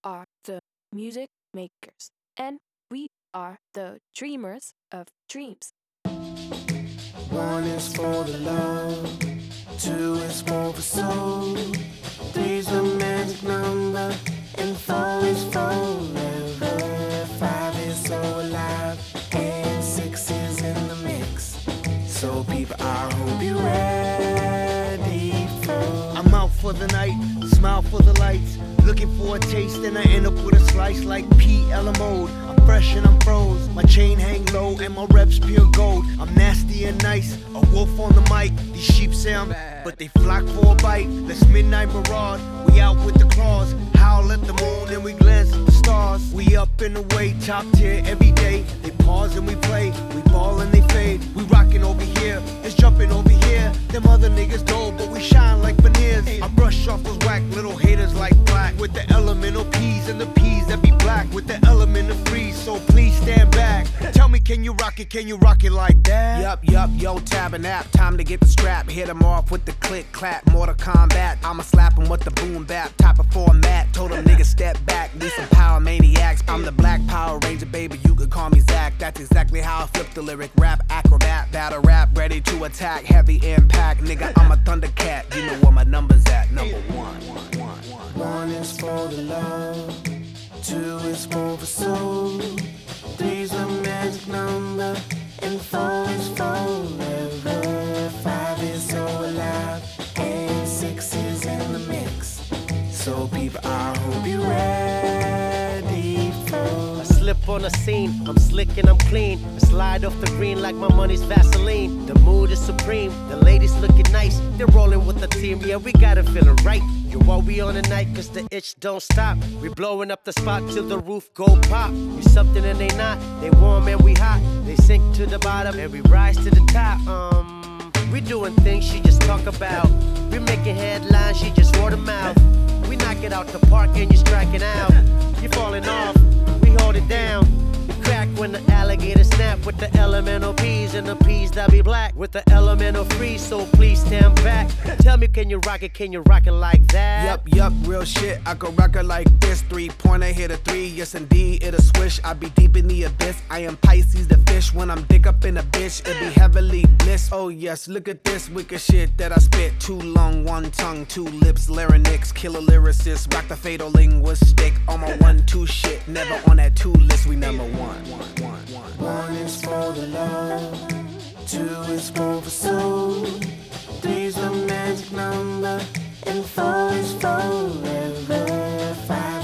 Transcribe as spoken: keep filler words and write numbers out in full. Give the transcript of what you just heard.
are the music makers, and we are the dreamers of dreams. One is for the love, two is more for soul, three's the magic number, and four is forever. Five is so alive, and six is in the mix. So people, I hope you're ready for. I'm out for the night, smile for the lights. Looking for a taste and I end up with a slice like P. Ella mode. I'm fresh and I'm froze. My chain hang low and my reps pure gold. I'm nasty and nice, a wolf on the mic. These sheep say I'm bad, but they flock for a bite. Let's midnight maraud, we out with the claws. Howl at the moon and we glance at the stars. We up in the way, top tier every day. They pause and we play, we ball and they fade. We rockin' over here, it's jumping over here. Them other niggas dull, but we shine like veneers. I brush off those whack little haters like black. With the elemental P's and the P's that be black. With the element of freeze, so please stand back. Tell me, can you rock it, can you rock it like that? Yup, yup, yo, tab and app, time to get the strap. Hit 'em off with the click, clap, Mortal Kombat. I'ma slap 'em with the boom bap, type of format. Told 'em niggas step back, need some power maniacs. I'm the black Power Ranger, baby, you could call me Zach. That's exactly how I flip the lyric. Rap acrobat, battle rap, ready to attack. Heavy impact, nigga, I'm a Thundercat. You know where my number's at, number one. One is for the love, two is more for soul, three's the magic number, and four is forever. Five is so alive, and six is in the mix. So people, I hope you're ready for. I slip on the scene, I'm slick and I'm clean. I slide off the green like my money's Vaseline. The mood is supreme, the ladies looking nice. They're rolling with the team, yeah, we got it feeling right. Yo, while we on the night, cause the itch don't stop. We blowing up the spot till the roof go pop. We something and they not, they warm and we hot. They sink to the bottom and we rise to the top. Um, we doing things she just talk about. We making headlines, she just word of mouth. We knock it out the park and you striking out. You falling off, we hold it down. We crack when the alligators snap with the elemental P's and the P's that be black with the elemental freeze. So please stand back. Tell me, can you rock it? Can you rock it like that? Yup, yup, real shit. I could rock it like this. Three pointer hit a three. Yes, indeed, it'll swish. I be deep in the abyss. I am Pisces, the fish. When I'm dick up in a bitch, it be heavily bliss. Oh yes, look at this wicked shit that I spit. Too long, one tongue, two lips, larynx, killer lyricist, rock the fatal linguistic. On my one, two shit, never on that two list. We number one. One is for the love, two is more for soul, three's the magic number, and four is forever. Five